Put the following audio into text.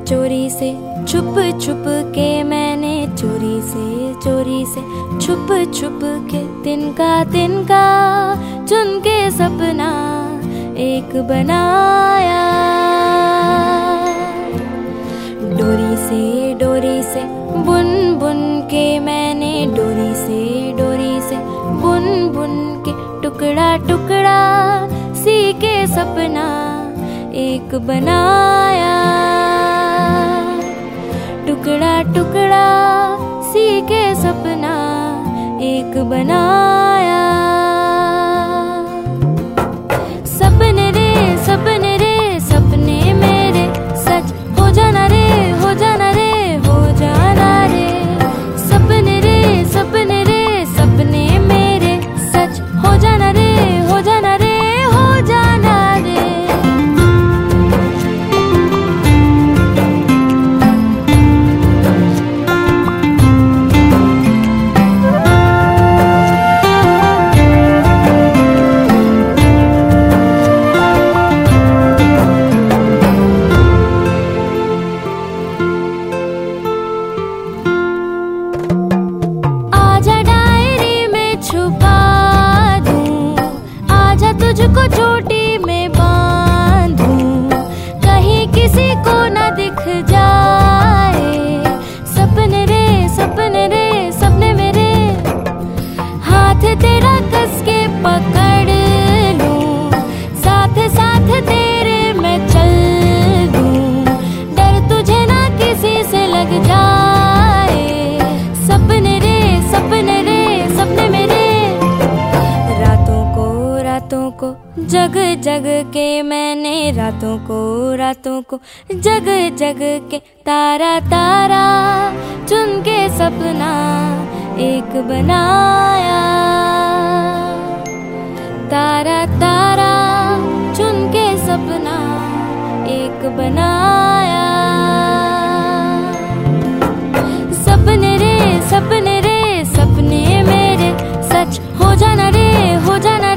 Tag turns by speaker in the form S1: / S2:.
S1: चोरी से छुप छुप के, मैंने चोरी से छुप छुप के, तिनका चुन के सपना एक बनाया। डोरी से बुन बुन के, मैंने डोरी से बुन बुन के, टुकड़ा टुकड़ा सी के सपना एक बनाया। टुकड़ा टुकड़ा सी के सपना एक बनाया। सपने रे सपने मेरे सच हो जाना रे, हो जाना रे, हो जाना रे। सपने रे सपने मेरे सच हो जाना रे, हो जाना रे, हो जाना रे। तुझको चोटी में बांधूं, कहीं किसी को न दिख जाए। सपने रे सपने मेरे, हाथ तेरा कस के पकड़ लूं, साथ साथ तेरे मैं चल दूं, डर तुझे ना किसी से लग जाए। सपने रे सपने मेरे, रातों को जग जग के, मैंने रातों को जग जग के, तारा चुन के सपना एक बनाया। तारा चुन के सपना एक बनाया। सपने रे सपने मेरे सच हो जाना रे, हो जाना